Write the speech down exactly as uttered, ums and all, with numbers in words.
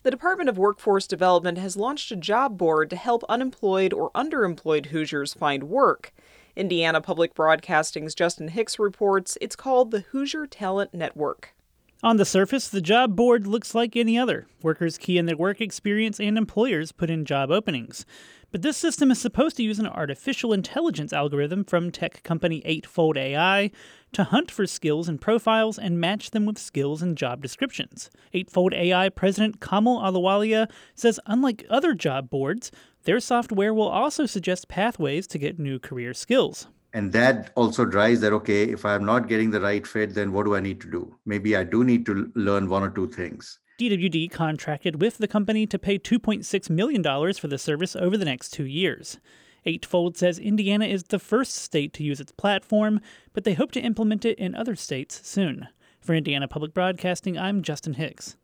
The Department of Workforce Development has launched a job board to help unemployed or underemployed Hoosiers find work. Indiana Public Broadcasting's Justin Hicks reports it's called the Hoosier Talent Network. On the surface, the job board looks like any other. Workers key in their work experience and employers put in job openings. But this system is supposed to use an artificial intelligence algorithm from tech company Eightfold A I to hunt for skills and profiles and match them with skills and job descriptions. Eightfold A I President Kamal Ahluwalia says unlike other job boards, their software will also suggest pathways to get new career skills. And that also drives that, okay, if I'm not getting the right fit, then what do I need to do? Maybe I do need to learn one or two things. D W D contracted with the company to pay two point six million dollars for the service over the next two years. Eightfold says Indiana is the first state to use its platform, but they hope to implement it in other states soon. For Indiana Public Broadcasting, I'm Justin Hicks.